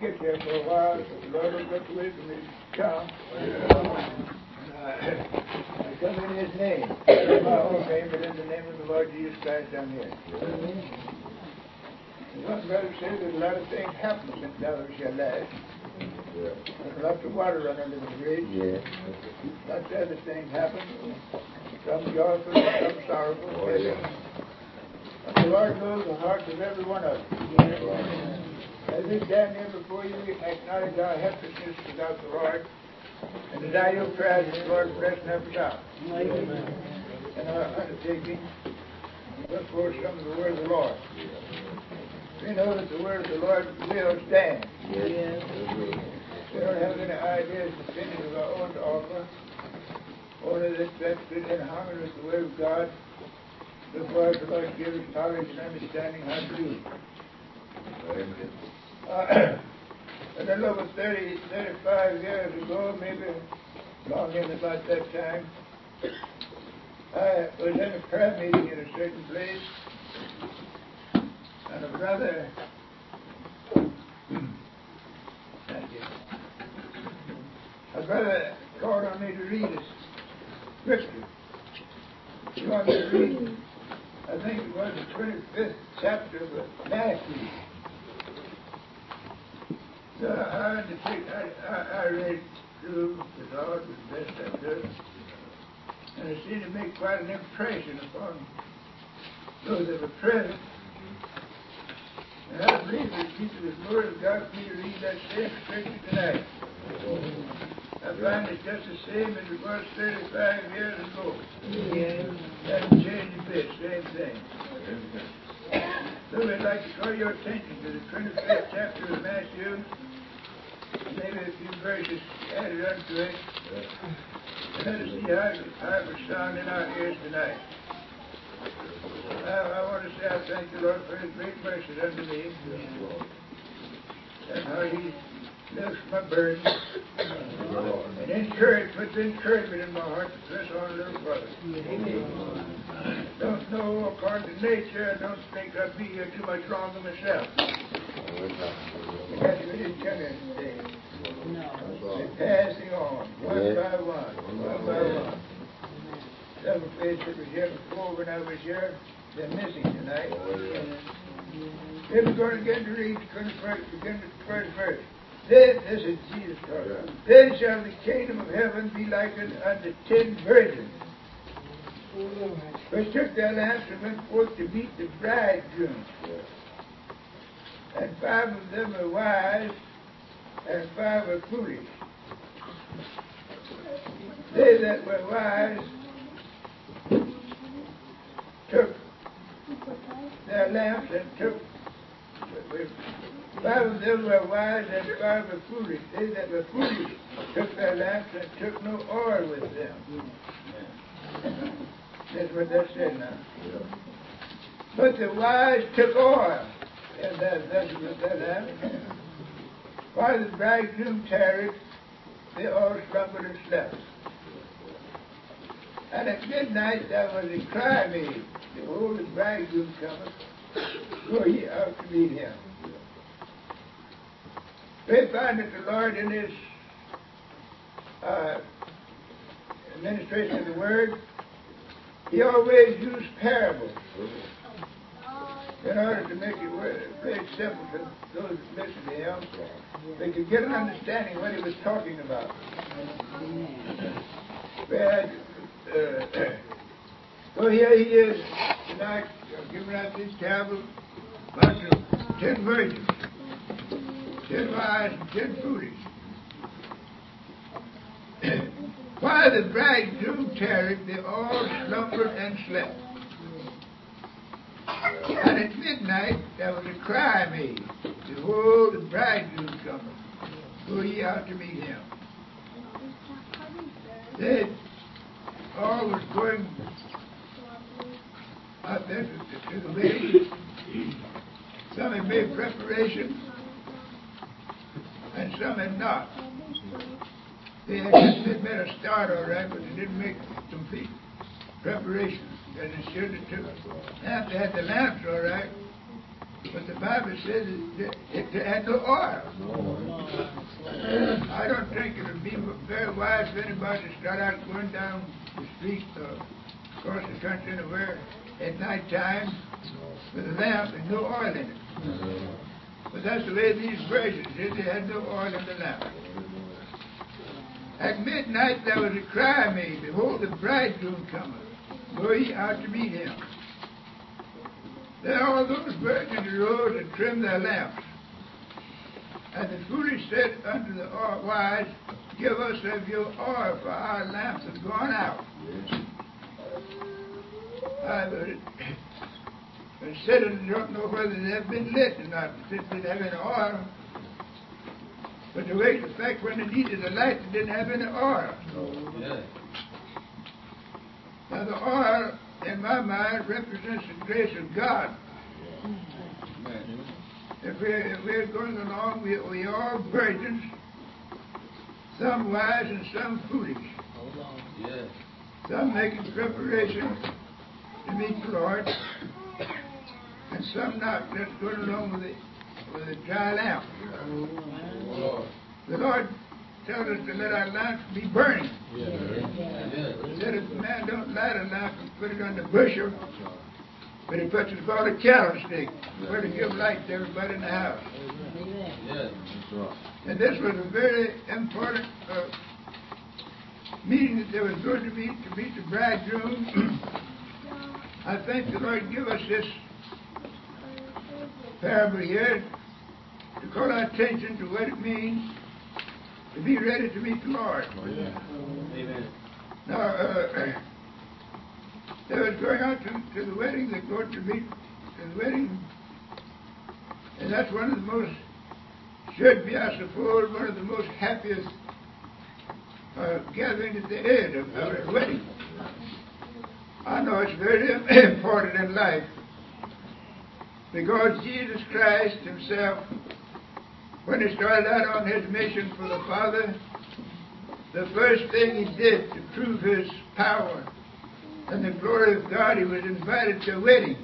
get there for a while. The Lord will look away from me to come. I come in His name. Not my own name, but in the name of the Lord Jesus Christ, I'm here. One brother said that a lot of things happen since thou was your last. There's lots of water run under the bridge. Lots of other things happen. Some joyful, some sorrowful. But the Lord knows the hearts of every one of them. As we stand here before you, we acknowledge our helplessness without the Lord. And desire your prayers that the Lord bless and help us out. And our undertaking, look for some of the word of the Lord. We know that the word of the Lord will stand. We don't have any ideas and opinions of our own to offer. Only that's good in harmony with the word of God. Before the Lord gives us knowledge and understanding how to do it. And a little over 30, 35 years ago, maybe long in about that time, I was in a prayer meeting in a certain place, and a brother, called on me to read a scripture. He wanted me to read, I think it was the 25th chapter of Matthew. So I read through the Lord as best I could, and it seemed to make quite an impression upon those that were present. And I believe that the Word of God for me to read that same scripture tonight. I find it just the same as it was 35 years ago. Hasn't changed a bit, same thing. So we'd like to call your attention to the 25th chapter of Matthew. Maybe a few verses added unto it. And let us see how it will sound in our ears tonight. I want to say I thank the Lord for His great mercy unto me. And how He lifts my burden. And puts encouragement in my heart to press on a little further. Don't know according to nature. I don't think I'll be here too much longer myself. Because we didn't come here today. They're passing on, one by one. Several places that was here before when I was here, they're missing tonight. Then we're going to get to read begin the first verse. Then, this is Jesus talking. Then shall the kingdom of heaven be likened unto 10 virgins, which took their lamps and went forth to meet the bridegroom. And 5 of them were wise, and 5 were foolish. They that were wise took their lamps and took 5 of them were wise and 5 were foolish. They that were foolish took their lamps and took no oil with them. That's what that said now. But the wise took oil. And that's what that happened. While the bridegroom tarried, they all slumbered and slept. And at midnight there was a cry made, Behold, the bridegroom cometh, go ye out to meet him. We find that the Lord in His administration of the Word, He always used parables in order to make it very simple for those that listen to Him. They could get an understanding of what He was talking about. So here He is tonight, giving us this parable about the 10 virgins, 10 wise and 10 foolish. While the bridegroom tarried, they all slumbered and slept. And at midnight there was a cry made, Behold, the bridegroom cometh, go ye out to meet him. They all was going out there to the wedding. Some had made preparation, and some had not. They had made a start all right, but they didn't make complete preparation as they should have took. Now they had the lamps all right, but the Bible says it had no oil. wise for anybody to start out going down the street, across the country anywhere at night time with a lamp and no oil in it. But that's the way these virgins did. They had no oil in the lamp. At midnight there was a cry made, behold, the bridegroom cometh. Go ye out to meet him. Then all those virgins arose and trimmed their lamps. And the foolish said unto the wise, give us of your oil, for our lamps have gone out. I said, I don't know whether they have been lit or not, since they didn't have any oil. But the way the fact when they needed a light, they didn't have any oil. Now the oil, in my mind, represents the grace of God. If we're going along, we are all virgins, some wise and some foolish. Some making preparation to meet the Lord, and some not, just going along with a dry lamp. The Lord tells us to let our lamps be burning. He said if a man don't light a lamp and put it on the bushel, but he puts it about a candlestick where to give light to everybody in the house. And this was a very important meeting that they was going to meet the bridegroom. I think the Lord give us this parable here to call our attention to what it means to be ready to meet the Lord. Amen. Now, they was going out to the wedding. They go to meet the wedding, and that's one of the most, should be, I suppose, one of the most happiest gatherings at the end of a wedding. I know it's very important in life, because Jesus Christ himself, when he started out on his mission for the Father, the first thing he did to prove his power and the glory of God, he was invited to a wedding.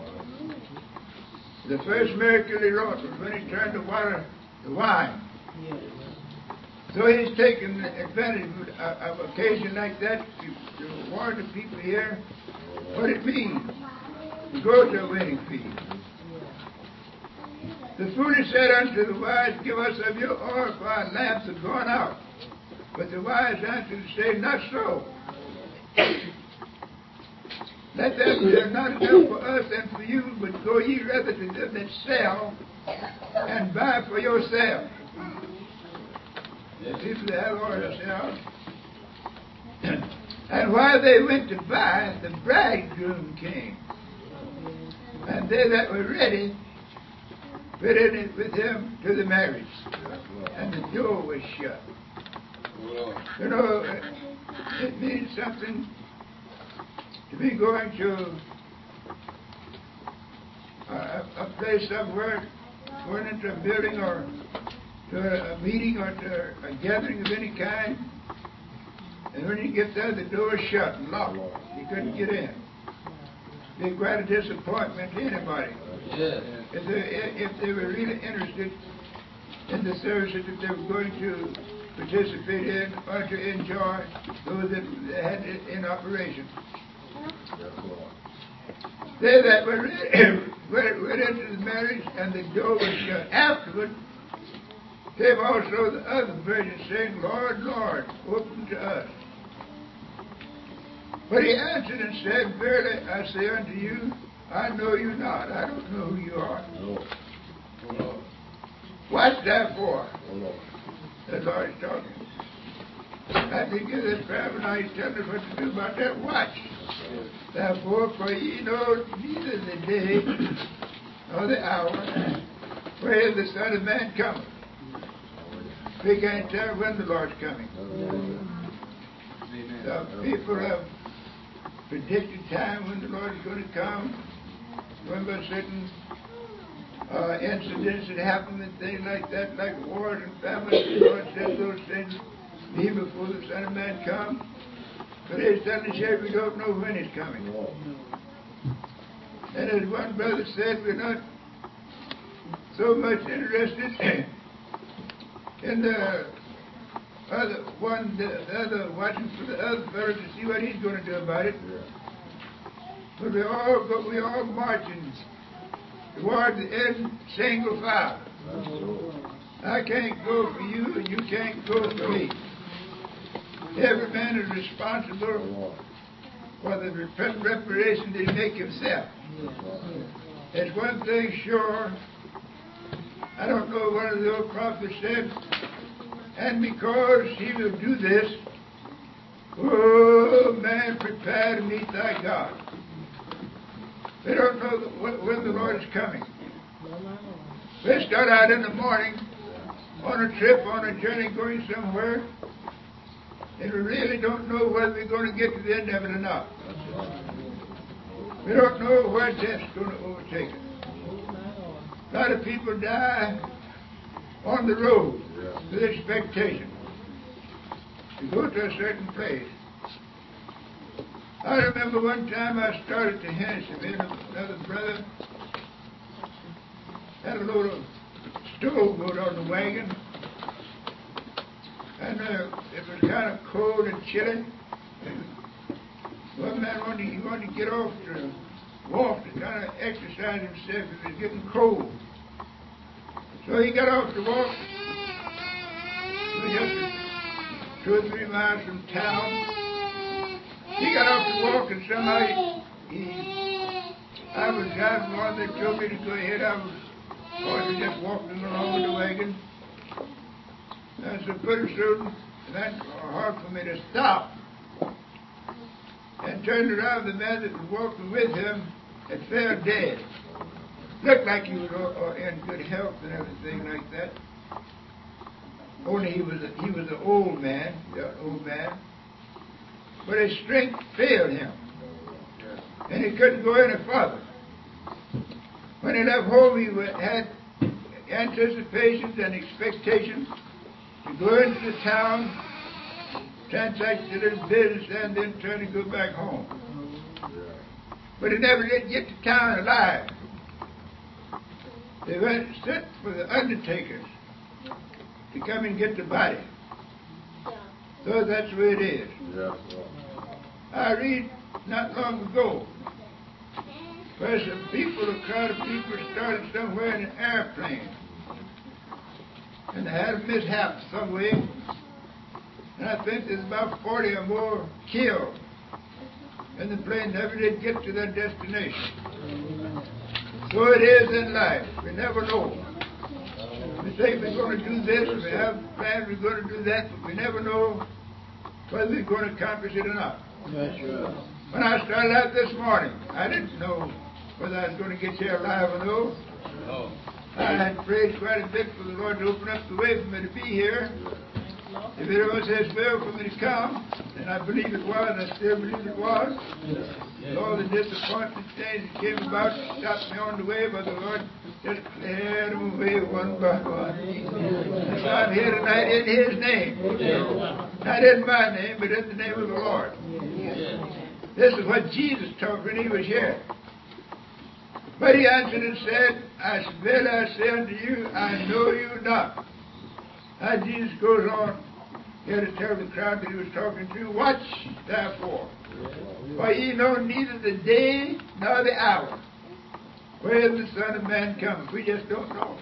The first miracle he wrought was when he turned the water to wine. So he's taken advantage of occasion like that to warn the people here what it means to go to a wedding feast. The foolish said unto the wise, give us of your oil, for our lamps have gone out. But the wise answered and said, not so. Let them be not enough for us and for you, but go ye rather to them that sell and buy for yourself. The people that have oil to sell. And while they went to buy, the bridegroom came. And they that were ready went in with him to the marriage. And the door was shut. You know, it means something to be going to a place somewhere, going into a building or to a meeting or to a gathering of any kind, and when you get there, the door is shut and locked. You couldn't get in. It'd be quite a disappointment to anybody. If they were really interested in the services that they were going to participate in or to enjoy those that had it in operation. They that were went into the marriage and the door was shut. Afterward came also the other virgins saying, Lord, Lord, open to us. But he answered and said, verily I say unto you, I know you not. I don't know who you are. Watch therefore. The Lord is talking. I think of this parable now, he's telling us what to do about that watch. Therefore, for ye know neither the day nor the hour where the Son of Man cometh. We can't tell when the Lord's coming. Some people have predicted time when the Lord is going to come. Remember certain incidents that happen and things like that, like wars and famines. The Lord says those things be before the Son of Man comes. But he's telling us here we don't know when he's coming. And as one brother said, we're not so much interested in the the other watching for the other fellow to see what he's going to do about it. But we all marching toward the end, single file. I can't go for you, and you can't go for me. Every man is responsible for the reparation that he make himself. There's one thing sure. I don't know what one of the old prophets said, and because he will do this, oh man, prepare to meet thy God. We don't know when the Lord is coming. We start out in the morning on a trip, on a journey, going somewhere, and we really don't know whether we're going to get to the end of it or not. We don't know where death's going to overtake us. A lot of people die on the road with expectation to go to a certain place. I remember one time I started to Hennessy. Me and another brother had a load of stove wood on the wagon, and it was kind of cold and chilly. One man wanted to get off to walk to kind of exercise himself. It was getting cold. So he got off to walk. It was just 2 or 3 miles from town. He got off to walk, and somehow I was driving one. They told me to go ahead. I was just walking along with the wagon. And so pretty soon, that was hard for me to stop. And turned around, the man that was walking with him had fell dead. Looked like he was in good health and everything like that. Only he was an old man, but his strength failed him, and he couldn't go any farther. When he left home, he had anticipations and expectations to go into the town, transact a little business, and then turn and go back home. But he never did get to town alive. They went and sent for the undertakers to come and get the body. So that's the way it is. I read not long ago where some people, a crowd of people, started somewhere in an airplane, and they had a mishap some way, and I think there's about 40 or more killed, and the plane never did get to their destination. So it is in life. We never know. We say we're going to do this, we have plans, we're going to do that, but we never know whether we're going to accomplish it or not. When I started out this morning, I didn't know whether I was going to get here alive or no. I had prayed quite a bit for the Lord to open up the way for me to be here. If it was His will for me to come, and I believe it was, I still believe it was. All the disappointment things that came about stopped me on the way, but the Lord just cleared them away one by one. So I'm here tonight in His name. Not in my name, but in the name of the Lord. This is what Jesus taught when He was here. But He answered and said, I say unto you, I know you not. Now Jesus goes on here to tell the crowd that He was talking to, watch therefore, for ye know neither the day nor the hour where the Son of Man cometh. We just don't know.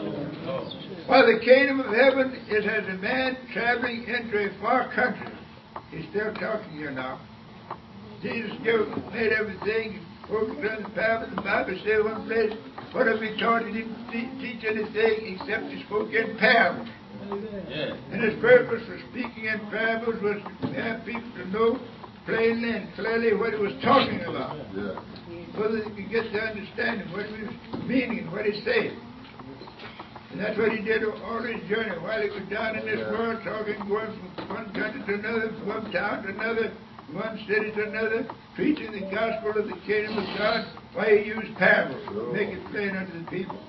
For the kingdom of heaven is as a man traveling into a far country. He's still talking here now. Jesus made everything, spoke in the parable. The Bible says one place, whatever He taught, He didn't teach anything except He spoke in parables. And His purpose for speaking in parables was to have people to know plainly and clearly what He was talking about, so that they could get the understanding what He was meaning, what He said. And that's what He did all His journey while He was down in this world, talking, going from one country to another, from one town to another, one city to another, preaching the gospel of the kingdom of God. Why He used parables to make it plain unto the people.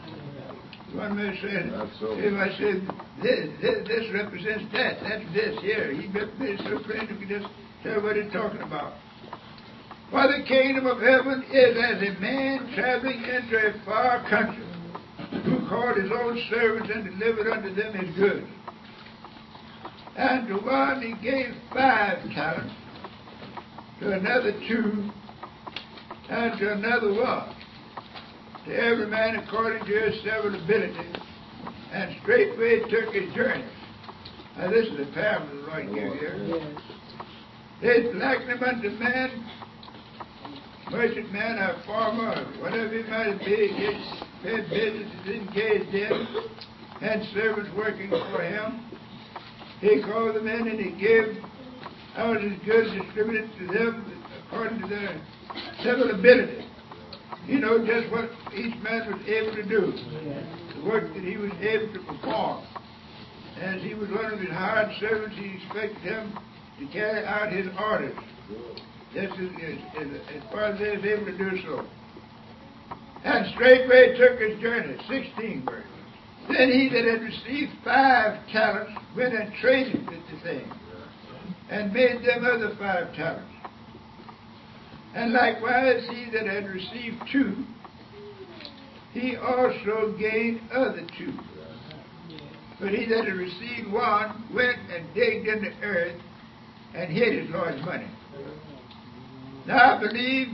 One man said, if I said, this represents that, that's this here. He made it so plain you could just tell what He's talking about. For the kingdom of heaven is as a man traveling into a far country, who called his own servants and delivered unto them his goods. And to one he gave 5 talents, to another 2, and to another 1, to every man according to his several ability, and straightway took his journey. Now this is a parable the Lord gives here. They likened him unto man, merchant man, or farmer, or whatever he might be, his business is engaged in, and servants working for him. He called them in and he gave out his goods distributed to them according to their several ability. He knew just what each man was able to do, the work that he was able to perform. As he was one of his hired servants, he expected him to carry out his orders, just as far as they was able to do so. And straightway took his journey, 16 verses. Then he that had received 5 talents went and traded with the thing, and made them other 5 talents. And likewise he that had received 2, he also gained other 2. But he that had received 1 went and digged in the earth and hid his Lord's money. Now I believe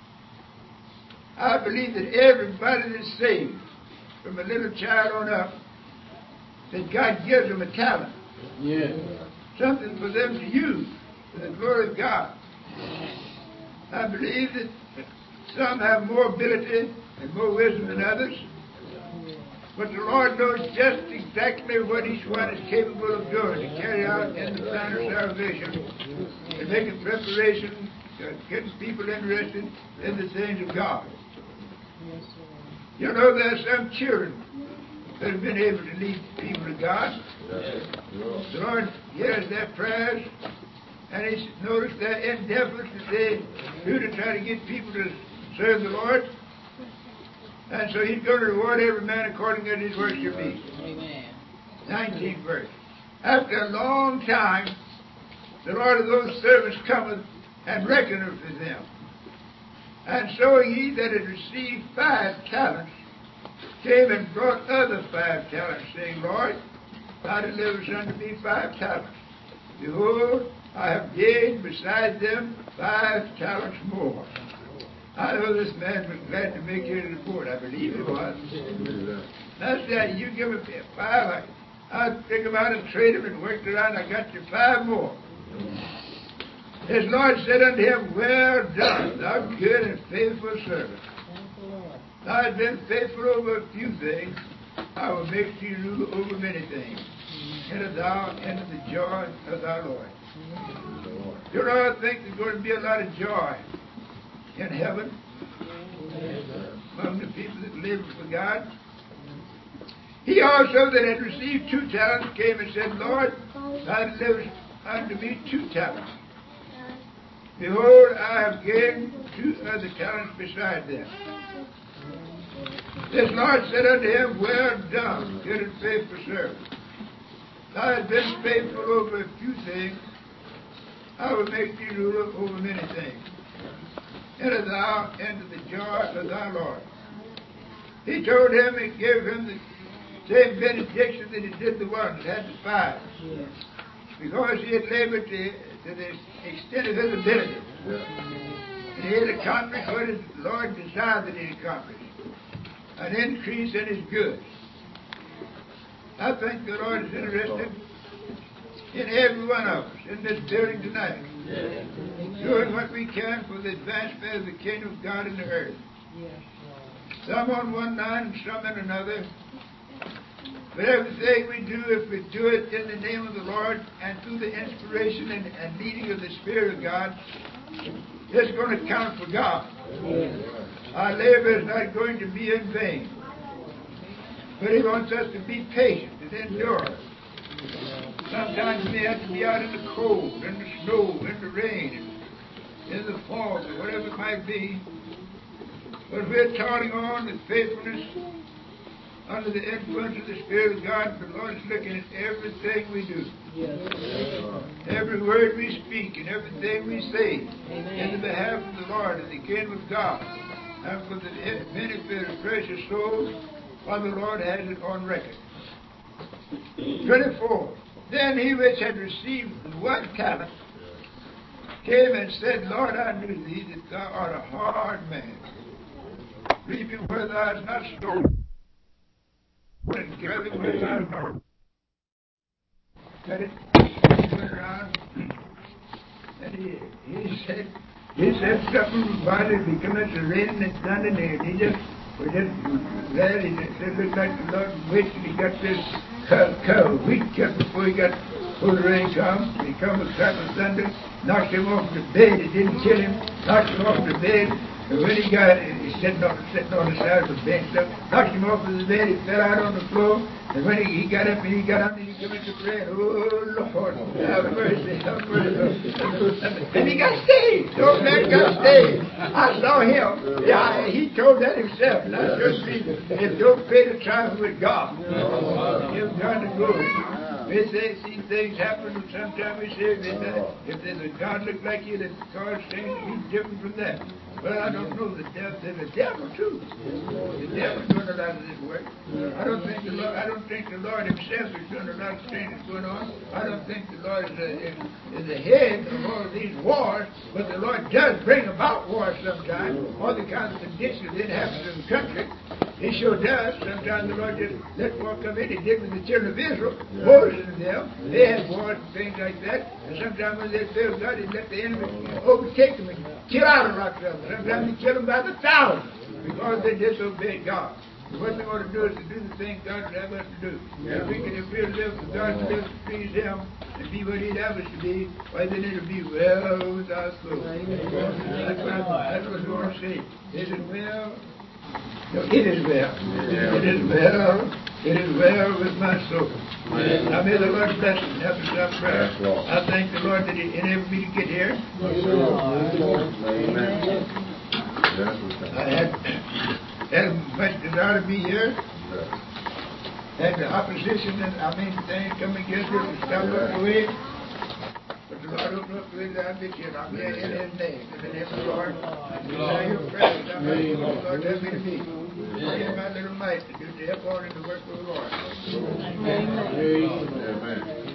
that everybody that's saved, from a little child on up, that God gives them a talent. Yeah. Something for them to use for the glory of God. I believe that some have more ability and more wisdom than others. But the Lord knows just exactly what each one is capable of doing to carry out in the plan of salvation and making preparation, getting people interested in the things of God. You know, there are some children that have been able to lead people to God. The Lord hears their prayers, and He's noticed their endeavors that they do to try to get people to serve the Lord. And so He's going to reward every man according to his work shall be. Amen. 19th verse. After a long time, the Lord of those servants cometh and reckoneth with them. And so he that had received 5 talents came and brought other 5 talents, saying, Lord, thou deliverest unto me 5 talents. Behold, I have gained beside them 5 talents more. I know this man was glad to make his report. I believe he was. I said, you give me 5, I'll take them out and trade them and work it around. I got you 5 more. His Lord said unto him, well done, thou good and faithful servant. Thou hast been faithful over a few things. I will make you rule over many things. Enter thou into the joy of thy Lord. You know, I think there's going to be a lot of joy in heaven among the people that live for God. He also that had received 2 talents came and said, Lord, thou deliverest unto me 2 talents. Behold, I have gained 2 other talents beside them. This Lord said unto him, well done, good and faithful servant. Thou hast been faithful over a few things. I will make thee ruler over many things. Enter thou into the joy of thy Lord. He told him and gave him the same benediction that he did the one that had the 5. Yes. Because he had labored to the extent of his ability. Yeah. And he had accomplished what his Lord desired that he accomplish. An increase in his goods. I think the Lord is interested in every one of us in this building tonight. Yeah. Doing what we can for the advancement of the kingdom of God in the earth. Yeah. Some on one line and some in another. But everything we do, if we do it in the name of the Lord and through the inspiration and leading of the Spirit of God, it's going to count for God. Our labor is not going to be in vain. But He wants us to be patient and endure. Sometimes we have to be out in the cold, in the snow, in the rain, in the fog, or whatever it might be. But we're toiling on with faithfulness under the influence of the Spirit of God. The Lord is looking at everything we do. Yes. Every word we speak and everything we say. Amen. In the behalf of the Lord and the kingdom of God. And for the benefit of precious souls, while the Lord has it on record. 24. Then he which had received the 1 talent came and said, Lord, I knew thee that thou art a hard man, reaping where thou hast not sown, and gathering where thou hast not. Let it went around, and he said something about it becoming the rain and thunder, and he just was just glad. He just said, looked like the Lord wished he got this cow wheat cut before the rain come. He come with clap of thunder, knocked him off the bed. It didn't kill him, knocked him off the bed. And when he got it, he's sitting on the side of the bench, knocked him off of the bed. He fell out on the floor. And when he got up and he got up and he came into prayer, oh Lord, have mercy, have mercy. And he got saved. The old man got saved. I saw him. Yeah, he told that himself. And I just see if don't pay the trifle with God, give God the glory. We say, see things happen, and sometimes we say, if there's a God look like you, that God's saying he's different from that. Well, I don't know. There's a devil too. The devil's doing a lot of this work. I don't think the Lord himself is doing a lot of things going on. I don't think the Lord is the head of all of these wars, but the Lord does bring about wars sometimes. All the kinds of conditions that happen in the country. He sure does. Sometimes the Lord just let war come in. He did with the children of Israel. Moses and them, they had wars and things like that. And sometimes when they failed God, he let the enemy overtake them and kill out of Rockefeller. Sometimes he killed them by the thousands because they disobeyed God. And what we want to do is to do the things God would have us to do. If we'll live for God to live to please Him and be what He'd have us to be, why then it'll be well with our soul. That's what we want to say. Is it well? No, it is well. It is well. It is well with my soul. Now may the Lord bless you. Help us our prayer. I thank the Lord that He enabled me to get here. I had much desire to be here. Had the opposition and things come against us and stop us away. But the Lord opened up the way that I'll be here. I'm here in His name. In the name of the Lord. Say your prayers. I'm ready for the Lord to help me to be. I have my little mite to do to help on in the work of the Lord. Amen.